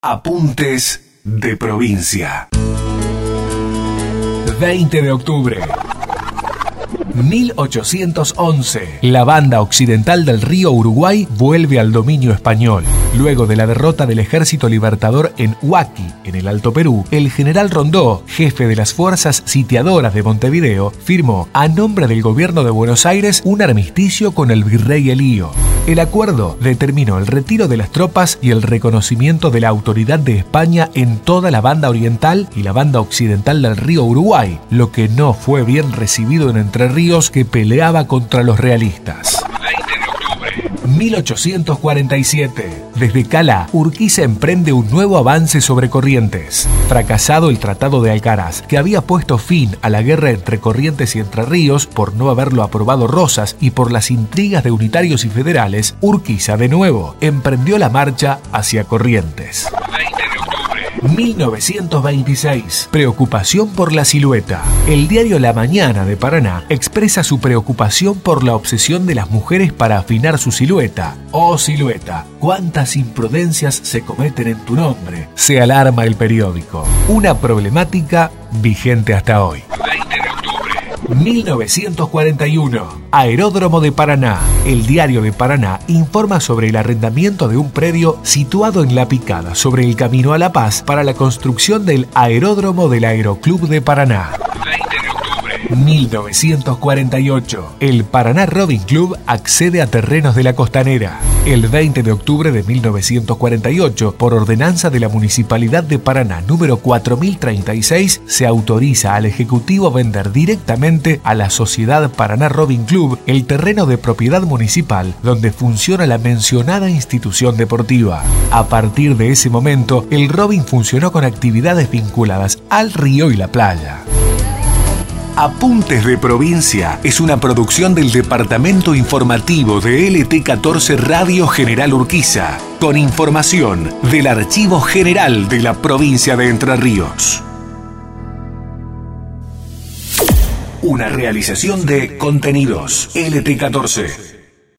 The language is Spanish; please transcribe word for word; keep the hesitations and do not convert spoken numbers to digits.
Apuntes de provincia. veinte de octubre. mil ochocientos once. La banda occidental del río Uruguay vuelve al dominio español. Luego de la derrota del Ejército Libertador en Huaki, en el Alto Perú, el general Rondó, jefe de las fuerzas sitiadoras de Montevideo, firmó a nombre del gobierno de Buenos Aires un armisticio con el virrey Elío. El acuerdo determinó el retiro de las tropas y el reconocimiento de la autoridad de España en toda la banda oriental y la banda occidental del río Uruguay, lo que no fue bien recibido en Entre Ríos, que peleaba contra los realistas. veinte de octubre. mil ochocientos cuarenta y siete. Desde Cala, Urquiza emprende un nuevo avance sobre Corrientes. Fracasado el Tratado de Alcaraz, que había puesto fin a la guerra entre Corrientes y Entre Ríos por no haberlo aprobado Rosas y por las intrigas de unitarios y federales, Urquiza de nuevo emprendió la marcha hacia Corrientes. veinte de octubre. mil novecientos veintiséis. Preocupación por la silueta. El diario La Mañana de Paraná expresa su preocupación por la obsesión de las mujeres para afinar su silueta. Oh silueta, cuántas imprudencias se cometen en tu nombre, se alarma el periódico. Una problemática vigente hasta hoy. veinte de octubre. mil novecientos cuarenta y uno. Aeródromo de Paraná. El diario de Paraná informa sobre el arrendamiento de un predio situado en La Picada, sobre el camino a La Paz, para la construcción del aeródromo del Aeroclub de Paraná. veinte de octubre. mil novecientos cuarenta y ocho. El Paraná Rowing Club accede a terrenos de la Costanera. El veinte de octubre de mil novecientos cuarenta y ocho, por ordenanza de la Municipalidad de Paraná número cuatro mil treinta y seis, se autoriza al Ejecutivo vender directamente a la Sociedad Paraná Rowing Club el terreno de propiedad municipal donde funciona la mencionada institución deportiva. A partir de ese momento, el rowing funcionó con actividades vinculadas al río y la playa. Apuntes de provincia es una producción del Departamento Informativo de L T catorce Radio General Urquiza, con información del Archivo General de la provincia de Entre Ríos. Una realización de Contenidos L T catorce.